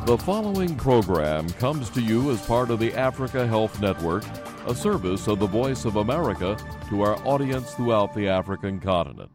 The following program comes to you as part of the Africa Health Network, a service of the Voice of America to our audience throughout the African continent.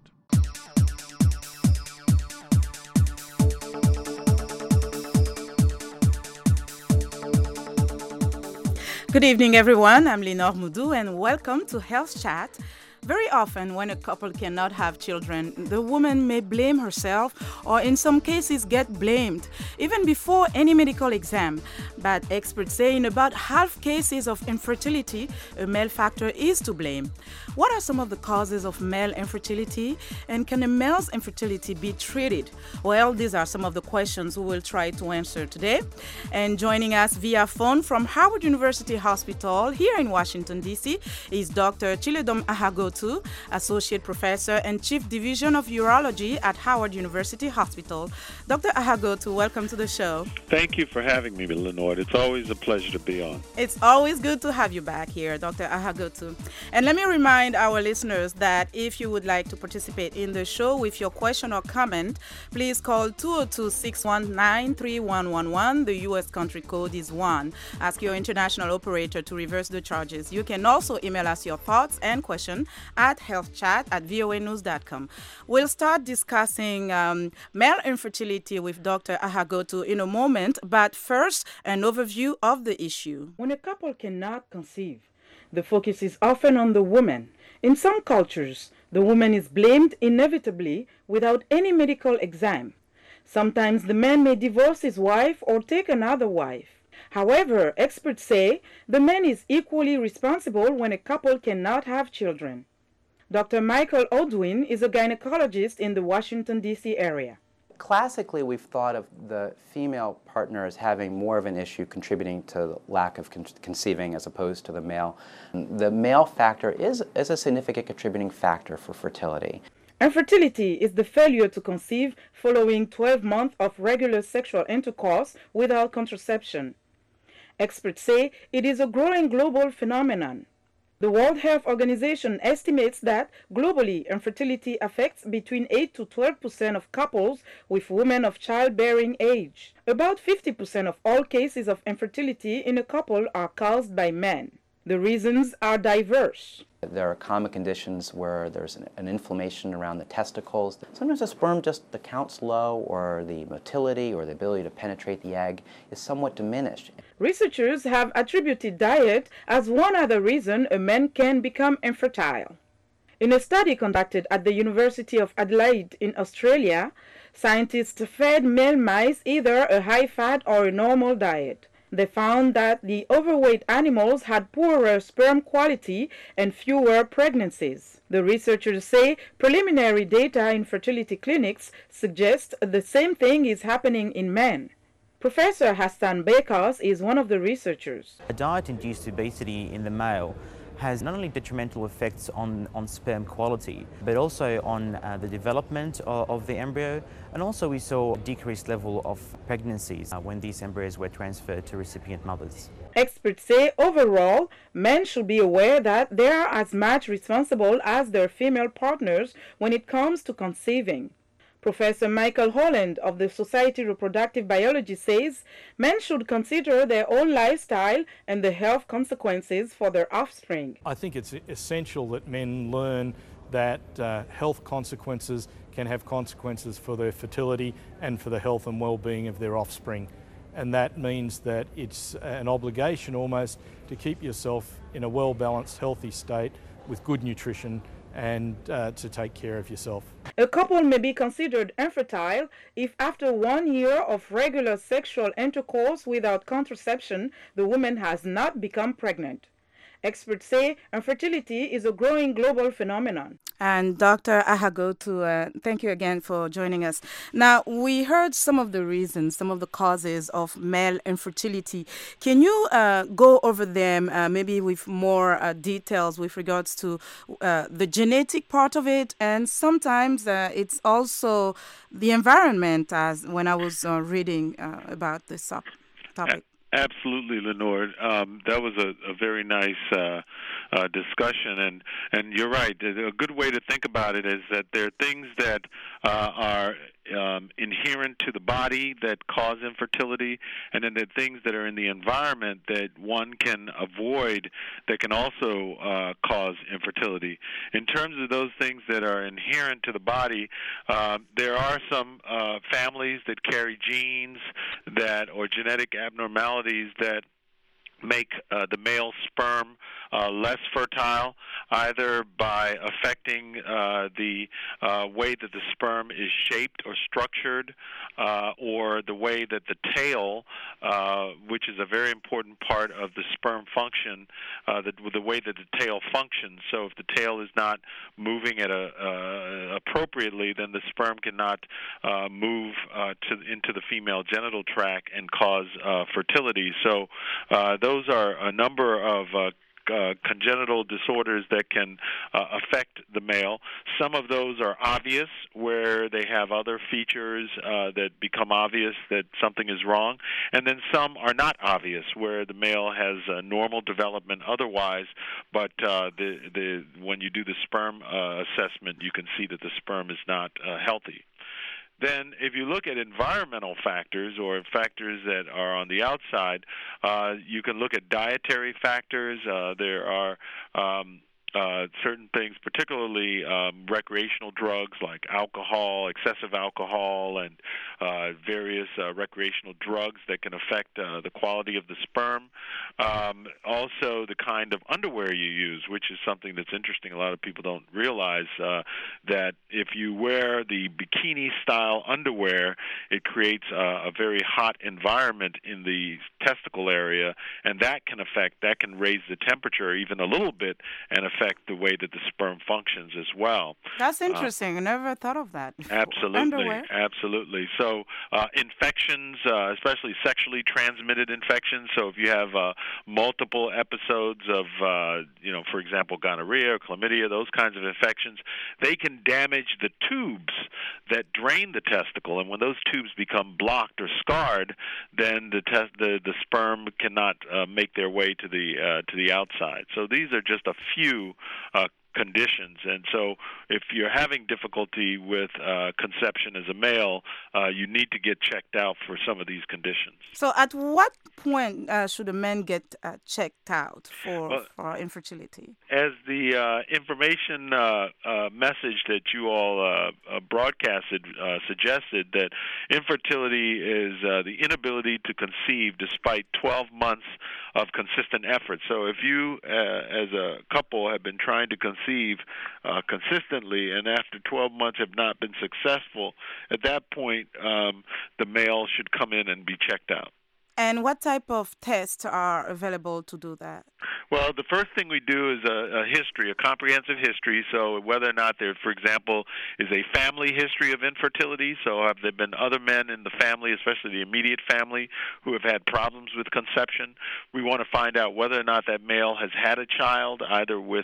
Good evening, everyone. I'm Lenore Moudou, and welcome to Health Chat. Very often, when a couple cannot have children, the woman may blame herself or in some cases get blamed, even before any medical exam. But experts say in about half cases of infertility, a male factor is to blame. What are some of the causes of male infertility, and can a male's infertility be treated? Well, these are some of the questions we will try to answer today. And joining us via phone from Howard University Hospital here in Washington, D.C. is Dr. Chiledom Ahagotu, Associate Professor and Chief Division of Urology at Howard University Hospital. Dr. Ahagotu, welcome to the show. Thank you for having me, Lenore. It's always a pleasure to be on. It's always good to have you back here, Dr. Ahagotu. And let me remind our listeners that if you would like to participate in the show with your question or comment, please call 202-619-3111. The U.S. country code is 1. Ask your international operator to reverse the charges. You can also email us your thoughts and questions at healthchat@voanews.com. We'll start discussing male infertility with Dr. Ahagotu in a moment, but first, an overview of the issue. When a couple cannot conceive, the focus is often on the woman. In some cultures, the woman is blamed inevitably without any medical exam. Sometimes the man may divorce his wife or take another wife. However, experts say the man is equally responsible when a couple cannot have children. Dr. Michael Odwin is a gynecologist in the Washington, D.C. area. Classically, we've thought of the female partner as having more of an issue contributing to the lack of conceiving as opposed to the male. The male factor is a significant contributing factor for fertility. Infertility is the failure to conceive following 12 months of regular sexual intercourse without contraception. Experts say it is a growing global phenomenon. The World Health Organization estimates that globally infertility affects between 8 to 12% of couples with women of childbearing age. About 50% of all cases of infertility in a couple are caused by men. The reasons are diverse. There are common conditions where there's an inflammation around the testicles. Sometimes the sperm the count's low, or the motility or the ability to penetrate the egg is somewhat diminished. Researchers have attributed diet as one other reason a man can become infertile. In a study conducted at the University of Adelaide in Australia, scientists fed male mice either a high-fat or a normal diet. They found that the overweight animals had poorer sperm quality and fewer pregnancies. The researchers say preliminary data in fertility clinics suggest the same thing is happening in men. Professor Hassan Bekos is one of the researchers. A diet-induced obesity in the male has not only detrimental effects on sperm quality, but also on the development of the embryo, and also we saw a decreased level of pregnancies when these embryos were transferred to recipient mothers. Experts say overall, men should be aware that they are as much responsible as their female partners when it comes to conceiving. Professor Michael Holland of the Society of Reproductive Biology says men should consider their own lifestyle and the health consequences for their offspring. I think it's essential that men learn that health consequences can have consequences for their fertility and for the health and well-being of their offspring. And that means that it's an obligation almost to keep yourself in a well-balanced, healthy state with good nutrition and to take care of yourself. A couple may be considered infertile if after 1 year of regular sexual intercourse without contraception, the woman has not become pregnant. Experts say infertility is a growing global phenomenon. And Dr. Ahagotu, thank you again for joining us. Now, we heard some of the reasons, some of the causes of male infertility. Can you go over them maybe with more details with regards to the genetic part of it? And sometimes it's also the environment, as when I was reading about this topic. Absolutely, Lenore. That was a very nice discussion, and you're right. A good way to think about it is that there are things that are inherent to the body that cause infertility, and then there are things that are in the environment that one can avoid that can also cause infertility. In terms of those things that are inherent to the body, there are some families that carry genes that or genetic abnormalities that make the male sperm less fertile, either by affecting the way that the sperm is shaped or structured, or the way that the tail, which is a very important part of the sperm function, the way that the tail functions. So if the tail is not moving at appropriately, then the sperm cannot move into the female genital tract and cause fertility. So those are a number of congenital disorders that can affect the male. Some of those are obvious, where they have other features that become obvious that something is wrong, and then some are not obvious, where the male has normal development otherwise, but when you do the sperm assessment, you can see that the sperm is not healthy. Then if you look at environmental factors or factors that are on the outside, you can look at dietary factors. There are certain things, particularly recreational drugs like alcohol, excessive alcohol, and various recreational drugs that can affect the quality of the sperm. Also, the kind of underwear you use, which is something that's interesting. A lot of people don't realize that if you wear the bikini-style underwear, it creates a very hot environment in the testicle area, and that can raise the temperature even a little bit and affect the way that the sperm functions as well. That's interesting. I never thought of that before. Absolutely, Underwear. absolutely. So infections, especially sexually transmitted infections. So if you have multiple episodes of, for example, gonorrhea or chlamydia, those kinds of infections, they can damage the tubes that drain the testicle, and when those tubes become blocked or scarred, then the sperm cannot make their way to the outside. So these are just a few conditions, and so if you're having difficulty with conception as a male, you need to get checked out for some of these conditions. So at what point should a man get checked out for infertility? As the information message that you all broadcasted suggested, that infertility is the inability to conceive despite 12 months of consistent effort. So if you, as a couple, have been trying to conceive consistently, and after 12 months have not been successful, at that point, the male should come in and be checked out. And what type of tests are available to do that? Well, the first thing we do is a history, a comprehensive history. So whether or not there, for example, is a family history of infertility. So have there been other men in the family, especially the immediate family, who have had problems with conception? We want to find out whether or not that male has had a child, either with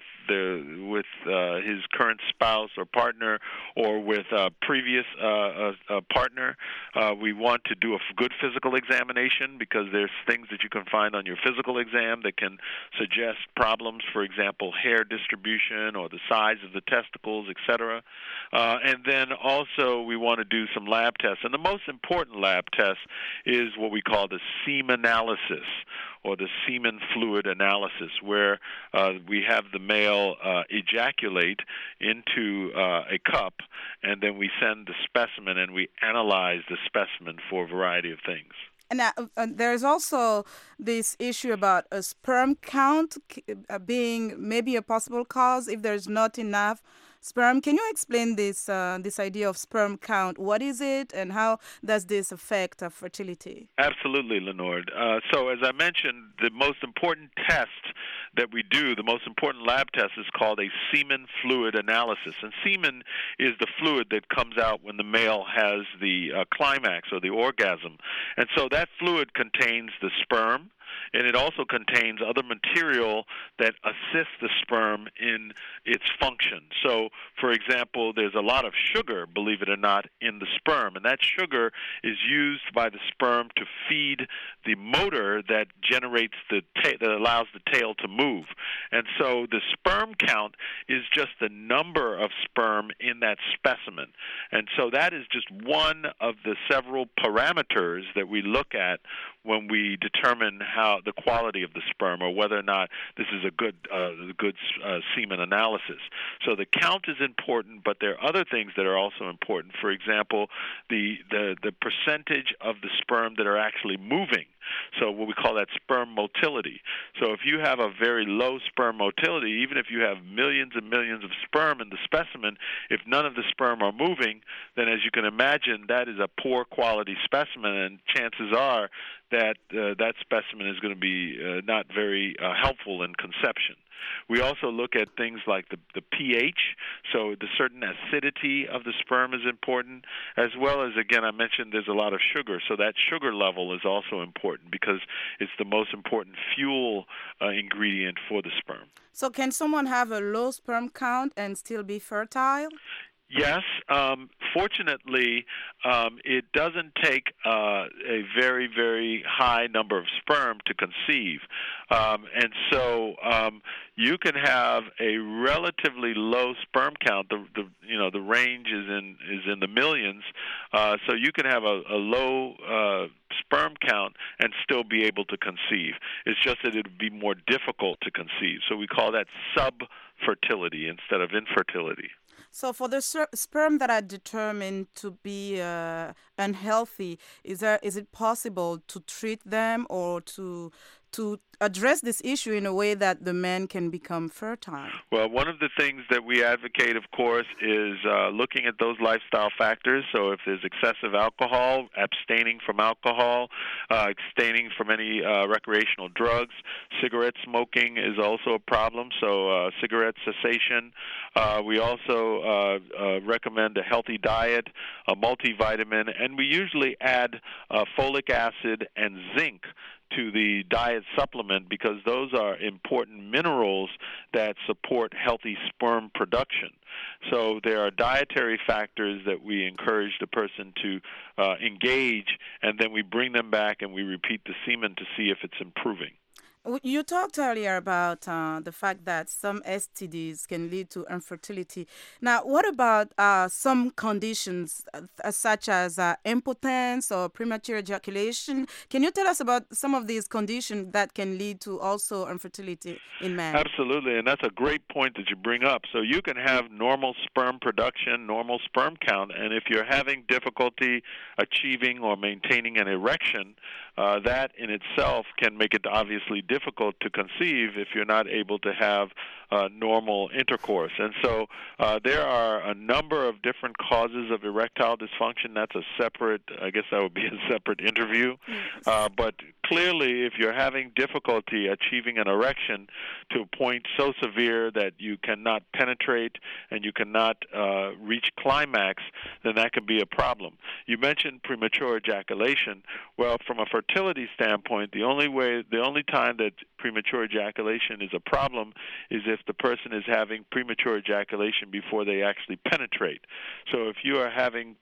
his current spouse or partner, or with a previous partner. We want to do a good physical examination, because there's things that you can find on your physical exam that can suggest problems, for example, hair distribution or the size of the testicles, etc. And then also we want to do some lab tests. And the most important lab test is what we call the semen analysis, or the semen fluid analysis, where we have the male ejaculate into a cup, and then we send the specimen and we analyze the specimen for a variety of things. And there's also this issue about a sperm count being maybe a possible cause if there's not enough sperm. Can you explain this idea of sperm count? What is it, and how does this affect fertility? Absolutely, Lenore. So as I mentioned, the most important test that we do, the most important lab test, is called a semen fluid analysis. And semen is the fluid that comes out when the male has the climax or the orgasm. And so that fluid contains the sperm, and it also contains other material that assists the sperm in its function. So, for example, there's a lot of sugar, believe it or not, in the sperm, and that sugar is used by the sperm to feed the motor that generates that allows the tail to move. And so the sperm count is just the number of sperm in that specimen. And so that is just one of the several parameters that we look at when we determine how the quality of the sperm or whether or not this is a good semen analysis. So the count is important, but there are other things that are also important. For example, the percentage of the sperm that are actually moving. So what we call that sperm motility. So if you have a very low sperm motility, even if you have millions and millions of sperm in the specimen, if none of the sperm are moving, then as you can imagine, that is a poor quality specimen, and chances are that that specimen is going to be not very helpful in conception. We also look at things like the pH, so the certain acidity of the sperm is important, as well as, again, I mentioned there's a lot of sugar, so that sugar level is also important because it's the most important fuel ingredient for the sperm. So can someone have a low sperm count and still be fertile? Yes. Fortunately, it doesn't take a very, very high number of sperm to conceive. And so you can have a relatively low sperm count. The range is in the millions. So you can have a low sperm count and still be able to conceive. It's just that it would be more difficult to conceive. So we call that subfertility instead of infertility. So for the sperm that are determined to be unhealthy, is it possible to treat them or to address this issue in a way that the man can become fertile? Well, one of the things that we advocate, of course, is looking at those lifestyle factors. So if there's excessive alcohol, abstaining from alcohol, abstaining from any recreational drugs. Cigarette smoking is also a problem, so cigarette cessation. We also recommend a healthy diet, a multivitamin, and we usually add folic acid and zinc to the diet supplement because those are important minerals that support healthy sperm production. So there are dietary factors that we encourage the person to engage, and then we bring them back and we repeat the semen to see if it's improving. You talked earlier about the fact that some STDs can lead to infertility. Now, what about some conditions such as impotence or premature ejaculation? Can you tell us about some of these conditions that can lead to also infertility in men? Absolutely, and that's a great point that you bring up. So you can have normal sperm production, normal sperm count, and if you're having difficulty achieving or maintaining an erection, that in itself can make it obviously difficult to conceive if you're not able to have normal intercourse. And so there are a number of different causes of erectile dysfunction. That's a separate, I guess that would be a separate interview. Yes. But clearly, if you're having difficulty achieving an erection to a point so severe that you cannot penetrate and you cannot reach climax, then that can be a problem. You mentioned premature ejaculation. Well, from a fertility standpoint, the only time that premature ejaculation is a problem is if the person is having premature ejaculation before they actually penetrate. So if you are having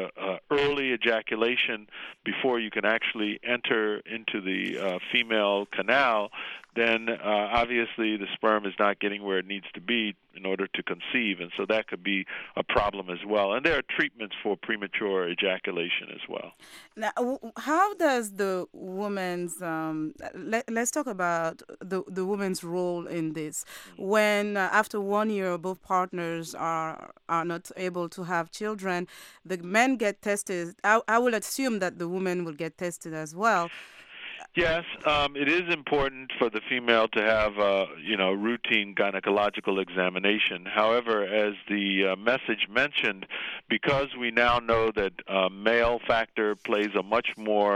early ejaculation before you can actually enter into the female canal, then obviously the sperm is not getting where it needs to be in order to conceive, and so that could be a problem as well. And there are treatments for premature ejaculation as well. Now, how does the woman's, let's talk about the woman's role in this. When after 1 year both partners are not able to have children, the men get tested. I will assume that the woman will get tested as well. Yes, it is important for the female to have routine gynecological examination. However, as the message mentioned, because we now know that male factor plays a much more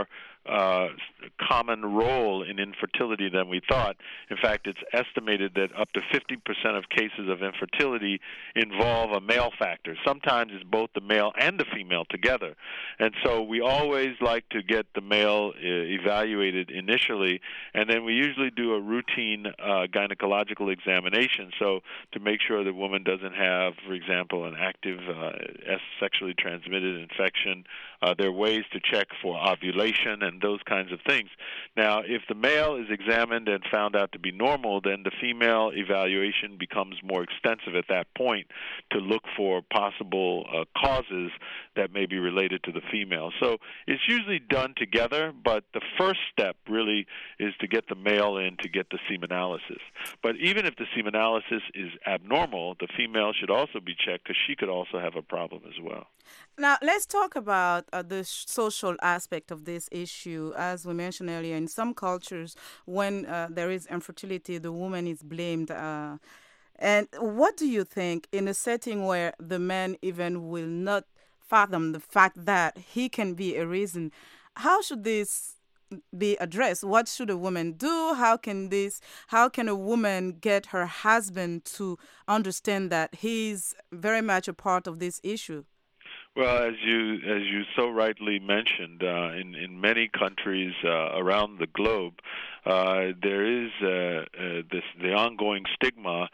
common role in infertility than we thought. In fact, it's estimated that up to 50% of cases of infertility involve a male factor. Sometimes it's both the male and the female together. And so we always like to get the male evaluated initially, and then we usually do a routine gynecological examination, so to make sure the woman doesn't have, for example, an active sexually transmitted infection. There are ways to check for ovulation and those kinds of things. Now, if the male is examined and found out to be normal, then the female evaluation becomes more extensive at that point to look for possible causes that may be related to the female. So it's usually done together, but the first step really is to get the male in to get the semen-analysis. But even if the semen-analysis is abnormal, the female should also be checked because she could also have a problem as well. Now, let's talk about the social aspect of this issue. As we mentioned earlier, in some cultures, when there is infertility, the woman is blamed. And what do you think in a setting where the man even will not fathom the fact that he can be a reason? How should this be addressed? What should a woman do? How can a woman get her husband to understand that he's very much a part of this issue? Well, as you so rightly mentioned, in many countries around the globe, there is the ongoing stigma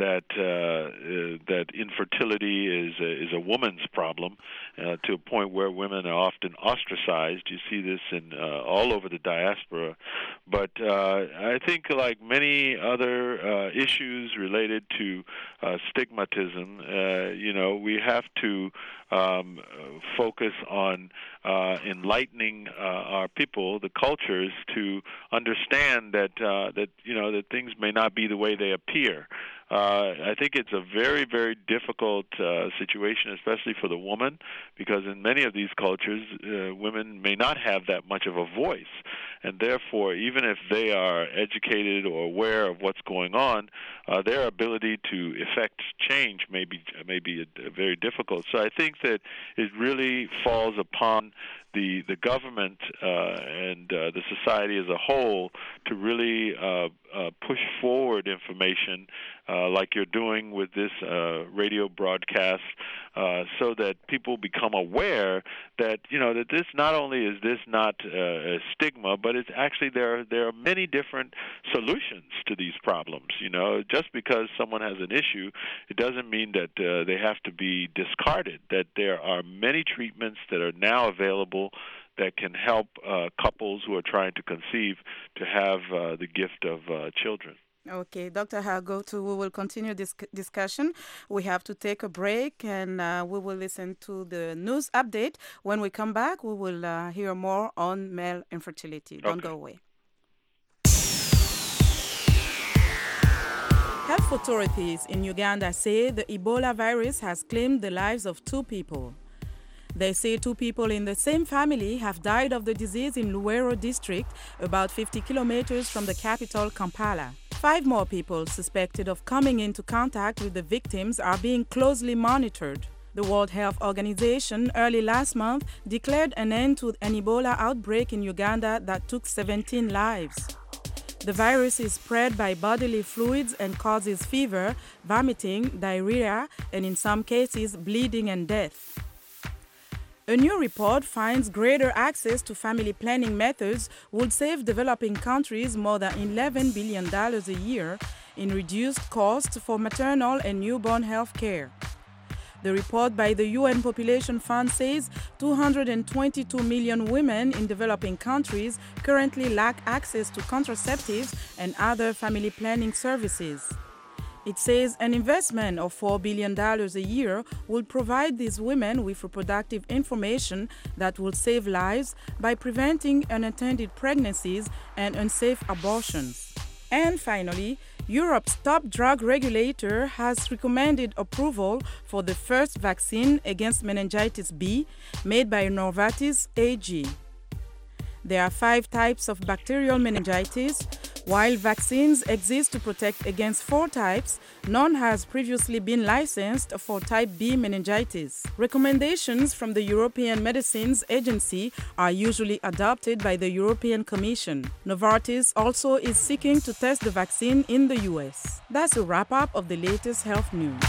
that infertility is a woman's problem, to a point where women are often ostracized. You see this in all over the diaspora. But I think, like many other issues related to stigmatism, we have to focus on enlightening our people, the cultures, to understand that that things may not be the way they appear. I think it's a very, very difficult situation, especially for the woman, because in many of these cultures, women may not have that much of a voice. And therefore, even if they are educated or aware of what's going on, their ability to effect change may be very difficult. So I think that it really falls upon the government and the society as a whole to really push forward information like you're doing with this radio broadcast, so that people become aware that that this not only is this not a stigma, but it's actually there are many different solutions to these problems. Just because someone has an issue, it doesn't mean that they have to be discarded. That there are many treatments that are now available that can help couples who are trying to conceive to have the gift of children. Okay, Dr. Hargotu, we will continue this discussion. We have to take a break, and we will listen to the news update. When we come back, we will hear more on male infertility. Don't go away. Health authorities in Uganda say the Ebola virus has claimed the lives of 2 people. They say 2 people in the same family have died of the disease in Luwero district, about 50 kilometers from the capital, Kampala. 5 more people suspected of coming into contact with the victims are being closely monitored. The World Health Organization early last month declared an end to an Ebola outbreak in Uganda that took 17 lives. The virus is spread by bodily fluids and causes fever, vomiting, diarrhea, and in some cases, bleeding and death. A new report finds greater access to family planning methods would save developing countries more than $11 billion a year in reduced costs for maternal and newborn health care. The report by the UN Population Fund says 222 million women in developing countries currently lack access to contraceptives and other family planning services. It says an investment of $4 billion a year will provide these women with reproductive information that will save lives by preventing unintended pregnancies and unsafe abortions. And finally, Europe's top drug regulator has recommended approval for the first vaccine against meningitis B made by Novartis AG. There are 5 types of bacterial meningitis, While vaccines exist to protect against 4 types, none has previously been licensed for type B meningitis. Recommendations from the European Medicines Agency are usually adopted by the European Commission. Novartis also is seeking to test the vaccine in the US. That's a wrap-up of the latest health news.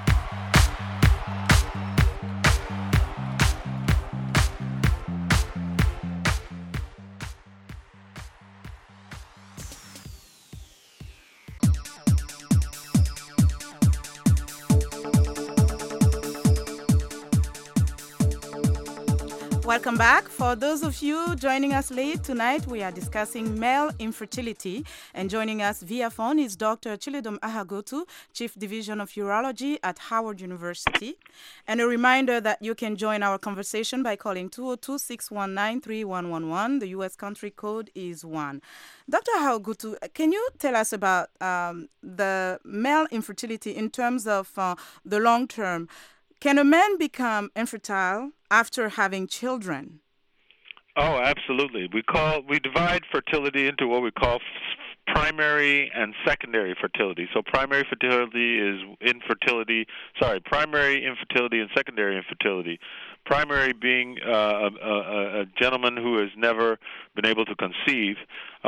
Welcome back. For those of you joining us late tonight, we are discussing male infertility. And joining us via phone is Dr. Chiledom Ahagotu, Chief Division of Urology at Howard University. And a reminder that you can join our conversation by calling 202-619-3111. The U.S. country code is 1. Dr. Ahagotu, can you tell us about the male infertility in terms of the long term? Can a man become infertile after having children? Oh, absolutely. We divide fertility into what we call primary and secondary fertility. So primary fertility is primary infertility and secondary infertility. Primary being a gentleman who has never been able to conceive.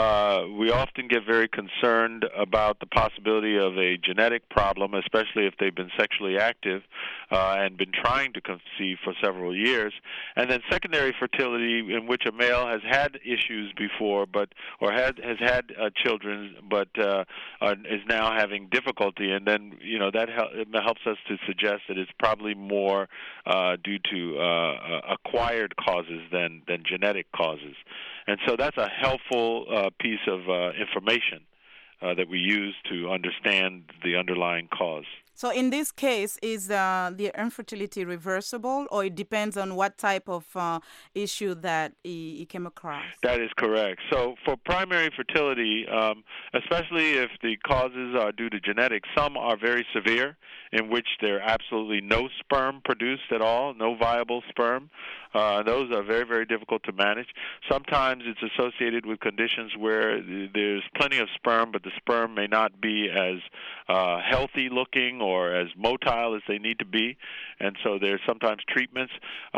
We often get very concerned about the possibility of a genetic problem, especially if they've been sexually active and been trying to conceive for several years. And then secondary fertility, in which a male has had issues before, has had children, but is now having difficulty. And then that helps us to suggest that it's probably more due to acquired causes than genetic causes. And so that's a helpful piece of information that we use to understand the underlying cause. So in this case, is the infertility reversible, or it depends on what type of issue that he came across? That is correct. So for primary fertility, especially if the causes are due to genetics, some are very severe, in which there are absolutely no sperm produced at all, no viable sperm. Those are very, very difficult to manage. Sometimes it's associated with conditions where there's plenty of sperm, but the sperm may not be as healthy looking or as motile as they need to be, and so there's sometimes treatments.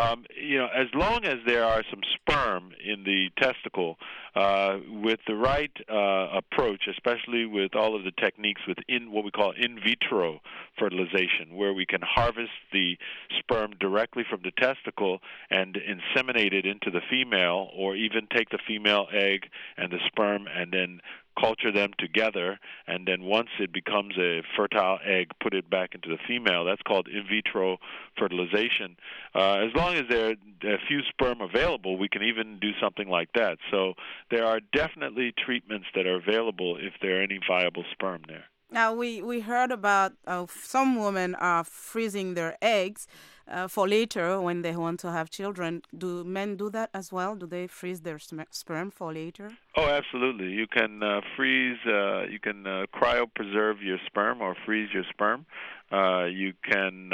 As long as there are some sperm in the testicle, with the right approach, especially with all of the techniques within what we call in vitro fertilization, where we can harvest the sperm directly from the testicle and inseminate it into the female, or even take the female egg and the sperm and then culture them together, and then once it becomes a fertile egg, put it back into the female. That's called in vitro fertilization. As long as there are a few sperm available, we can even do something like that. So there are definitely treatments that are available if there are any viable sperm there. Now, we heard about some women are freezing their eggs for later when they want to have children. Do men do that as well? Do they freeze their sperm for later? Oh, absolutely. You can freeze, you can cryopreserve your sperm or freeze your sperm. You can...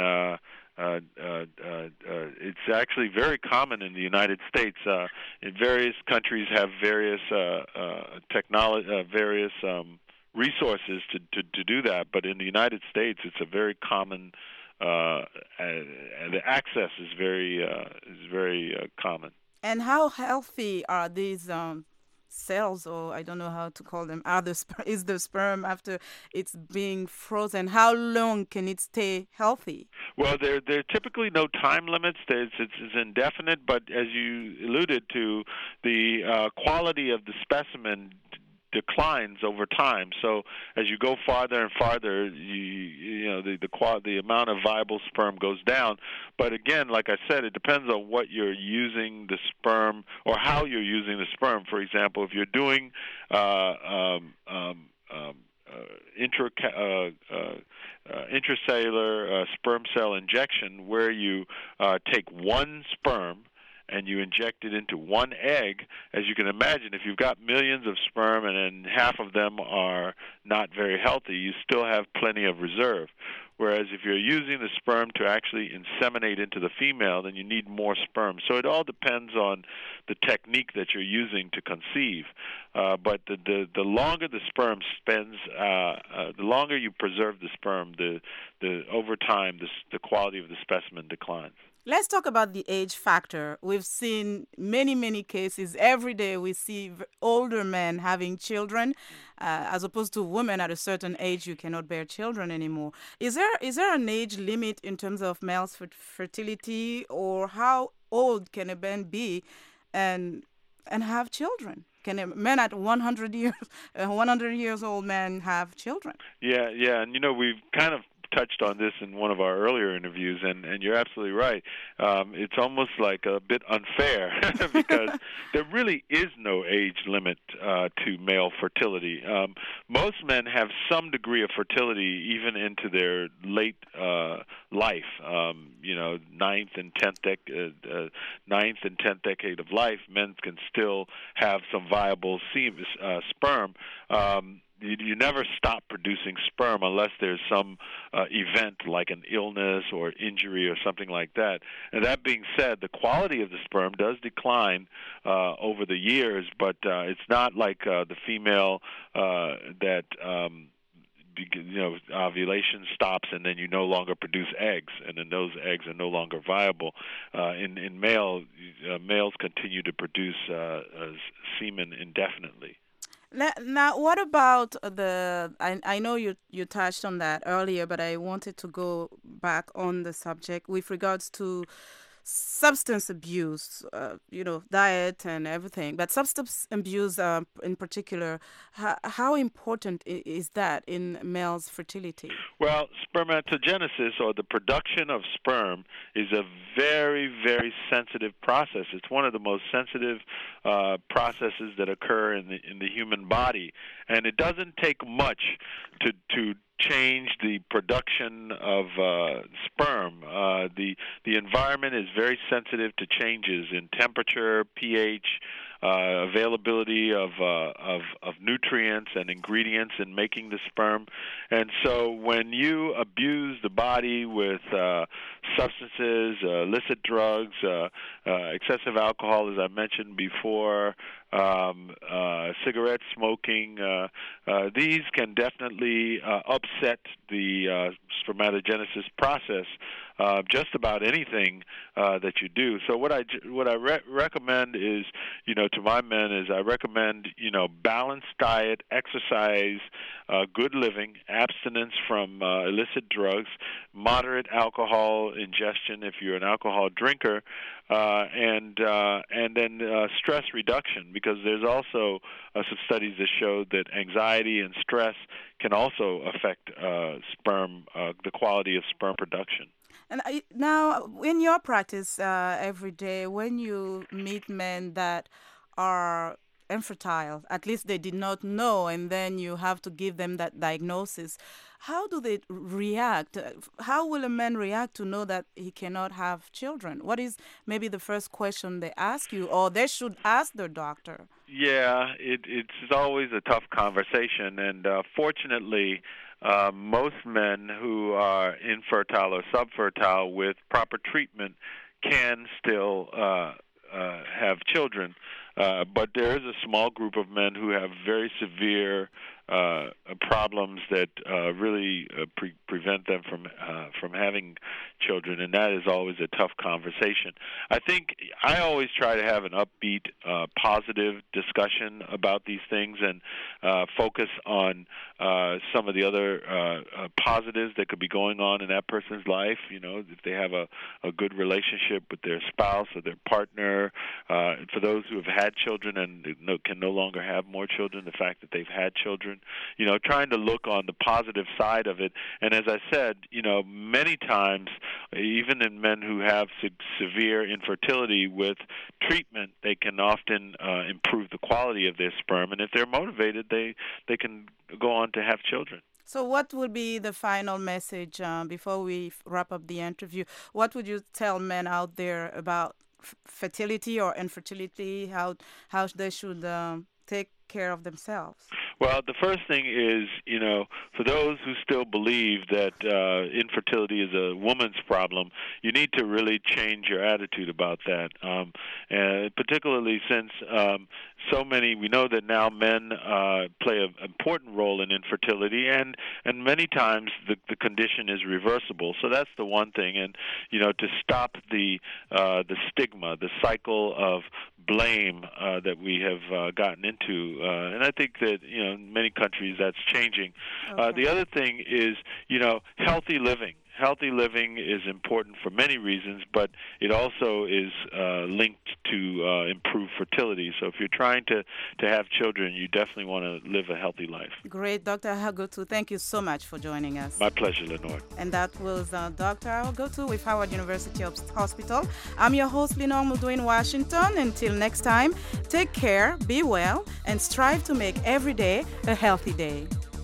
it's actually very common in the United States. In various countries have various resources to do that, but in the United States, it's a very common. The access is very common. And how healthy are these cells, or I don't know how to call them? Is the sperm after it's being frozen? How long can it stay healthy? Well, there are typically no time limits. It's indefinite, but as you alluded to, the quality of the specimen declines over time. So as you go farther and farther, the amount of viable sperm goes down. But again, like I said, it depends on what you're using the sperm or how you're using the sperm. For example, if you're doing intracellular sperm cell injection, where you take one sperm and you inject it into one egg, as you can imagine, if you've got millions of sperm and then half of them are not very healthy, you still have plenty of reserve. Whereas if you're using the sperm to actually inseminate into the female, then you need more sperm. So it all depends on the technique that you're using to conceive. But the longer the sperm spends, the longer you preserve the sperm, over time the quality of the specimen declines. Let's talk about the age factor. We've seen many cases. Every day we see older men having children, as opposed to women at a certain age you cannot bear children anymore. Is there an age limit in terms of male's fertility, or how old can a man be and have children? Can a man at 100 years old man have children? Yeah, and we've kind of touched on this in one of our earlier interviews, and you're absolutely right. It's almost like a bit unfair because there really is no age limit to male fertility. Most men have some degree of fertility even into their late life. Ninth and tenth decade of life, men can still have some viable sperm. You never stop producing sperm unless there's some event like an illness or injury or something like that. And that being said, the quality of the sperm does decline over the years, but it's not like the female that ovulation stops and then you no longer produce eggs, and then those eggs are no longer viable. In males continue to produce semen indefinitely. Now, what about I know you touched on that earlier, but I wanted to go back on the subject with regards to substance abuse, diet and everything. But substance abuse in particular, how important is that in males' fertility? Well, spermatogenesis, or the production of sperm, is a very, very sensitive process. It's one of the most sensitive processes that occur in the human body, and it doesn't take much to change the production of sperm. The environment is very sensitive to changes in temperature, pH, availability of nutrients and ingredients in making the sperm. And so when you abuse the body with substances, illicit drugs, excessive alcohol, as I mentioned before, cigarette smoking, these can definitely upset the spermatogenesis process. Just about anything that you do. So what I recommend is, to my men is I recommend, balanced diet, exercise, good living, abstinence from illicit drugs, moderate alcohol ingestion if you're an alcohol drinker, and then stress reduction, because there's also some studies that show that anxiety and stress can also affect the quality of sperm production. And now, in your practice every day, when you meet men that are infertile, at least they did not know, and then you have to give them that diagnosis, how do they react? How will a man react to know that he cannot have children? What is maybe the first question they ask you, or they should ask their doctor? Yeah, it's always a tough conversation, and fortunately, most men who are infertile or subfertile with proper treatment can still have children. But there is a small group of men who have very severe problems that really prevent them from having children, and that is always a tough conversation. I think I always try to have an upbeat, positive discussion about these things and focus on some of the other positives that could be going on in that person's life. If they have a good relationship with their spouse or their partner. For those who have had children and can no longer have more children, the fact that they've had children, trying to look on the positive side of it. And as I said, many times, even in men who have severe infertility, with treatment, they can often improve the quality of their sperm. And if they're motivated, they can go on to have children. So what would be the final message before we wrap up the interview? What would you tell men out there about fertility or infertility, how they should take care of themselves? Well, the first thing is, for those who still believe that infertility is a woman's problem, you need to really change your attitude about that. And particularly since we know that now men play an important role in infertility, and many times the condition is reversible. So that's the one thing, and to stop the stigma, the cycle of blame that we have gotten into, and I think that in many countries that's changing. Okay. The other thing is healthy living. Healthy living is important for many reasons, but it also is linked to improved fertility. So if you're trying to have children, you definitely want to live a healthy life. Great. Dr. Agotu, thank you so much for joining us. My pleasure, Lenore. And that was Dr. Agotu with Howard University Hospital. I'm your host, Lenore Mudu in Washington. Until next time, take care, be well, and strive to make every day a healthy day.